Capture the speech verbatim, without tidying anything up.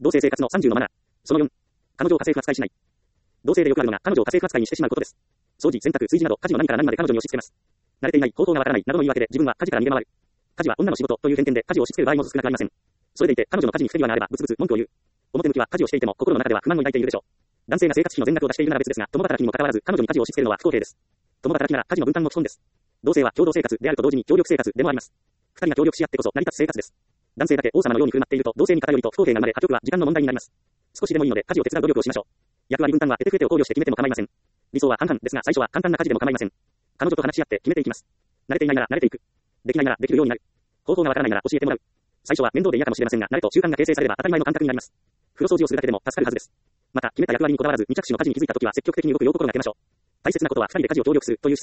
同性生活のさんじゅうのマナー。そのよん。彼女を家政婦扱いしない。同性でよくあるのが彼女を家政婦扱いにしてしまうことです。掃除、洗濯、炊事など家事の何から何まで彼女に押し付けます。慣れていない、方法がわからない、などの言い訳で自分は家事から逃げ回る。家事は女の仕事という点々で家事を押し付ける場合も少なくありません。それでいて彼女の家事に不手際があればブツブツ文句を言う。表向きは家事をしていても心の中では不満を抱いているでしょう。男性が生活費の全額を出しているなら別ですが、共働きにも関わらず彼女に家事を押し付けるのは不公平です。共働きなら家事の分担も基本です。同性は共同生活であると同時に協力生活でもあります。二人が協力し合ってこそ成り立つ生活です。男性だけ王様のように振る舞っていると同性に偏りと不公平が生まれ、破局は時間の問題になります。少しでもいいので家事を手伝う努力をしましょう。役割分担は得て増えてを考慮して決めても構いません。理想は半々ですが最初は簡単な家事でも構いません。彼女と話し合って決めていきます。慣れていないなら慣れていく。できないならできるようになる。方法がわからないなら教えてもらう。最初は面倒で嫌かもしれませんが、慣れと習慣が形成されれば当たり前の感覚になります。風呂掃除をするだけでも助かるはずです。また決めた役割にこだわらず未着手の家事に気づいたときは積極的に動くよう心がけましょう。大切なことは二人で家事を協力するという姿勢です。二人で協力している実感が湧きやすくなるので同性が安定します。彼女を家政婦扱いにせず自分も家事に参加する。